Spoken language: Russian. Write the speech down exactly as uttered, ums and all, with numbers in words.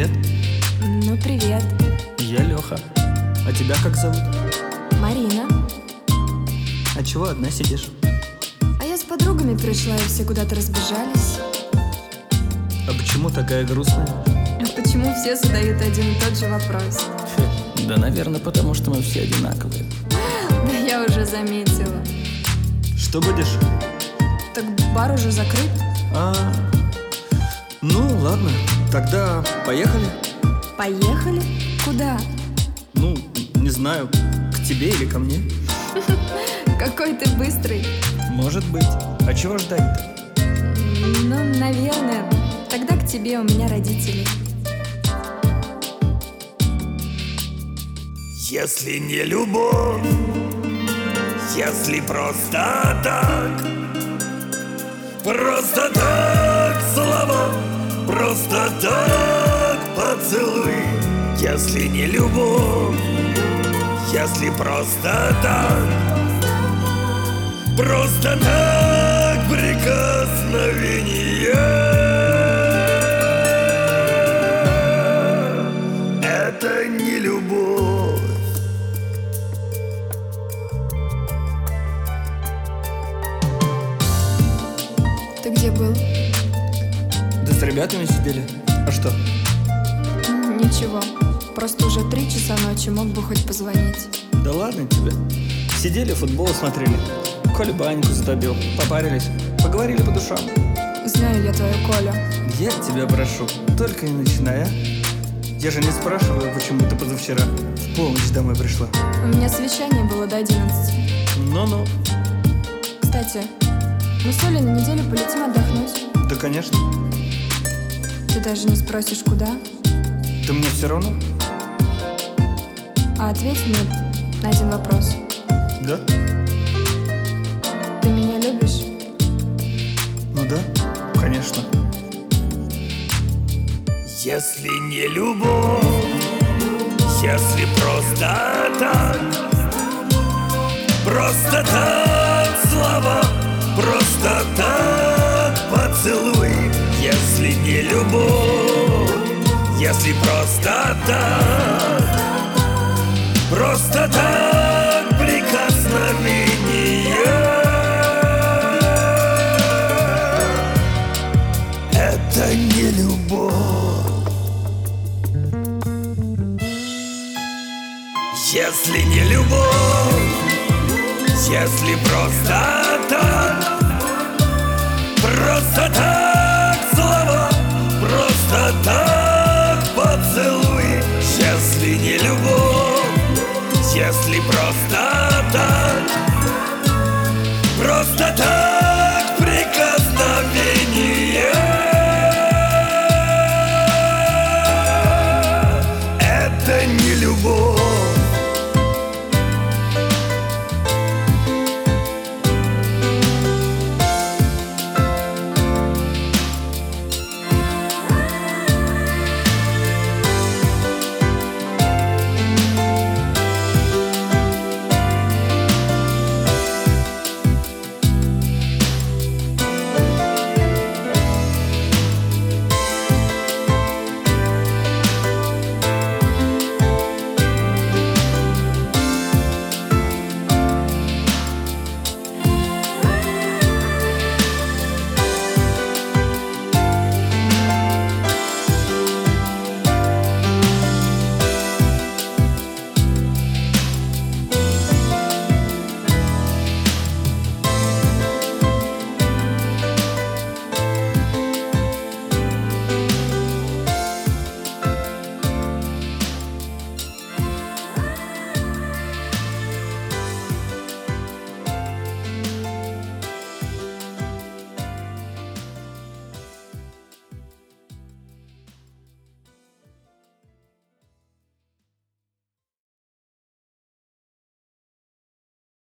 Привет. Ну, привет. Я Леха. А тебя как зовут? Марина. А чего одна сидишь? А я с подругами пришла, и все куда-то разбежались. А почему такая грустная? А почему все задают один и тот же вопрос? Да, наверное, потому что мы все одинаковые. Да я уже заметила. Что будешь? Так бар уже закрыт. А, ну ладно, тогда поехали. Поехали? Куда? Ну, не знаю, к тебе или ко мне. Какой ты быстрый. Может быть. А чего ждать-то? Ну, наверное. Тогда к тебе, у меня родители. Если не любовь, если просто так, просто так слова, просто так поцелуй. Если не любовь, если просто так, просто так прикосновение, это не любовь. Ты где был? Да с ребятами сидели. А что? Ничего. Просто уже три часа ночи, мог бы хоть позвонить. Да ладно тебе. Сидели, футбол смотрели. Коля баньку затопил. Попарились. Поговорили по душам. Знаю я твою Колю. Я тебя прошу, только не начинай, а? Я же не спрашиваю, почему ты позавчера в полночь домой пришла. У меня совещание было до одиннадцати. Ну-ну. Кстати, мы с Олей на неделю полетим отдохнуть. Да, конечно. Ты даже не спросишь, куда? Да мне все равно. А ответь мне на один вопрос. Да? Ты меня любишь? Ну да, конечно. Если не любовь, если просто так, просто так слова, просто так поцелуй. Если не любовь, если просто так, просто так прикосновение, это не любовь. Если не любовь, если просто так, просто так слова, просто так поцелуй. Если не любовь, если просто так,